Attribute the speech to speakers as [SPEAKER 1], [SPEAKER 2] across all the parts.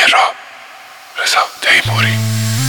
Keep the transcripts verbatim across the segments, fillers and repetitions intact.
[SPEAKER 1] مهراب رضا تیموری.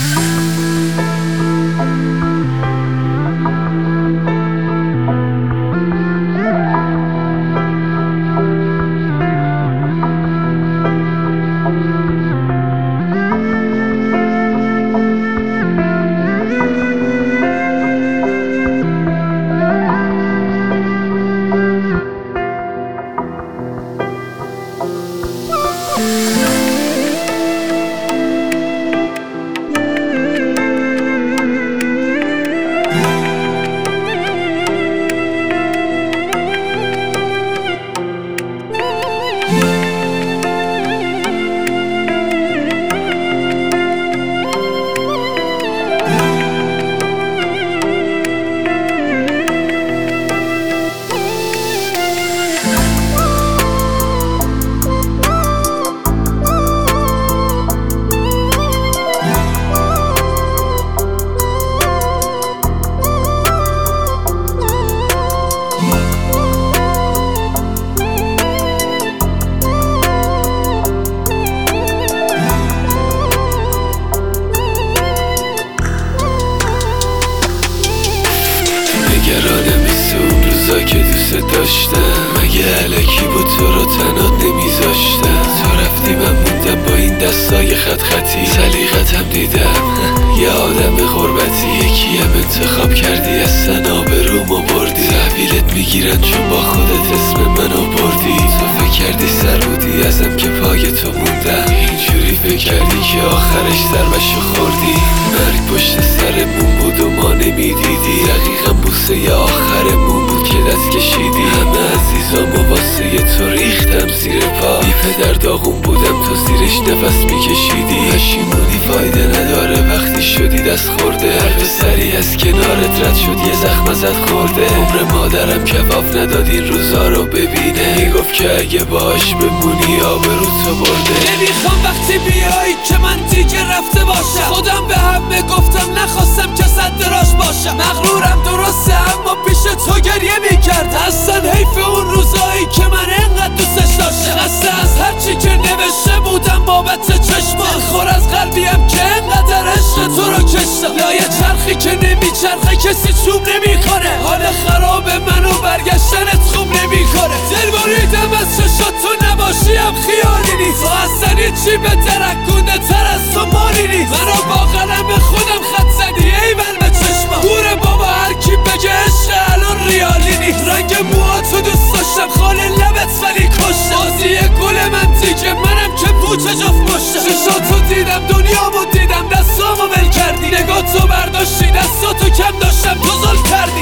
[SPEAKER 2] نگرانم مثل اون روزا که دوست داشتم، مگه علکی با تو رو تنها نمیذاشتم. تو رفتی من موندم با این دستای خط خطی، سلیقتم دیدم یه آدم غربتی. یکی هم انتخاب کردی اصلا آبرومو بردی، تحویلت میگیرن چون با خودت اسم منو بردی. تو فکر کردی سر بودی ازم که پای تو موندم، اینجوری فکر کردی که آخرش ضربشو خوردی. مرگ پشت سرمون بود و ما نمیدیدی، دقیقا بوسه ی آخرمون بود که دست کشیدی. همه عزیزامو واسه تو ریختم زیر پا، بی پدر داغون بودم تو زیرش نفس میکشیدی. پشیمونی فایده نداره وقتی شدی دست خورده، هر سری از کنارت رد شد یه زخم ازت خورده. عمر مادرم کفاف نداد این روزا رو ببینه، میگفت که اگه باش بمونی آبرو تو برده.
[SPEAKER 3] نمیخوام وقتی بیایی که من دیگه رفته باشم، خودم به همه گفتم نخواستم که صد راش باشم. مغرورم درسته اما پیش تو گریه میکرد، اصلا حیف اون روزایی که من انقدر دوستش داشتم. خسته از هرچی که نوشته بودم بابت چشمات، دلخور از قلبیم که انقدر عشق تو رو کشتم. لایه چرخی که نمیچرخه کسی چوب نمیکنه، حال خراب منو برگشتنت خوب نمیکنه. دل بریدم از چشات تو نباشیم خیالی نیست، تو اصلا چی به درکونده تر از تو مالی نیست. منو با قلم خودم خط زدی ایول به چشمم، گوره بابا هر کی بگه عشق الان ریالی نیست. رنگ موهاتو دوست داشتم خال لبت ولی کشتم، بازی گل من دیگه منم که پوچه جفت پشتم. چشاتو دیدم دنیامو دیدم دستامو ول کردی، نگاه تو برداشتی دستاتو کم داشتم تو ظلم کردی.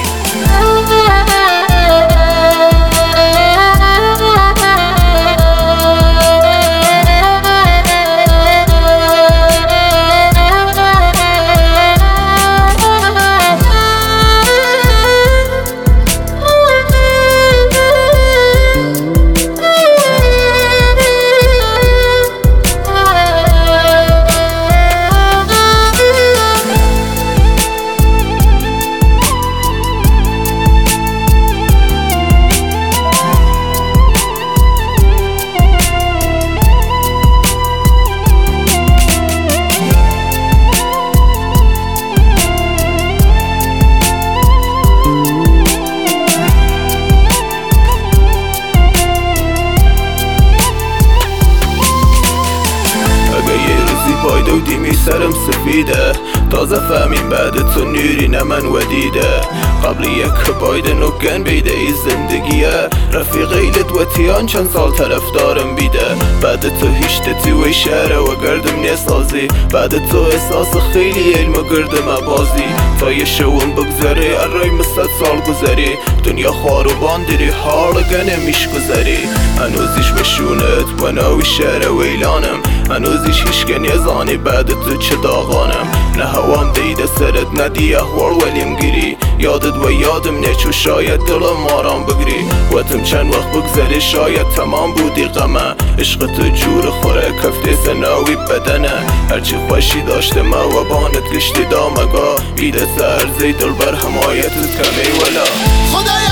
[SPEAKER 4] دیمی سرم سفیده، تازه فهمیم بعد تو نیری نه من ودیده. قبل یک باید نگن بیده ای زندگیه، رفیقی لدوتیان چند سال طرفدارم بیده. بعد تو هیچ توی شهره و گردم نیستازی، بعد تو احساس خیلی علم گردم بازی. تا یه شون بگذره ارای مستد سال گذری، دنیا خوار و باندری حال گنه میش گذری. هنوزیش مشونت و ناوی شهره ویلانم، هنوزیش هیچ گن یزانی بعد تو چه داغانم. نه هوام دیده سرت ندی احوال ولیم گیری، یادت و یادم نچو شاید دلم آرام بگیری. وقتم چند وقت بگذره شاید تمام بودی غمه، عشق تو جور خوره کفته سناوی بدنه. هرچی خوشی داشته ما و بانت گشتی دامگاه، بیده سر زی دل بر حمایتت کمی ولا.
[SPEAKER 3] خدای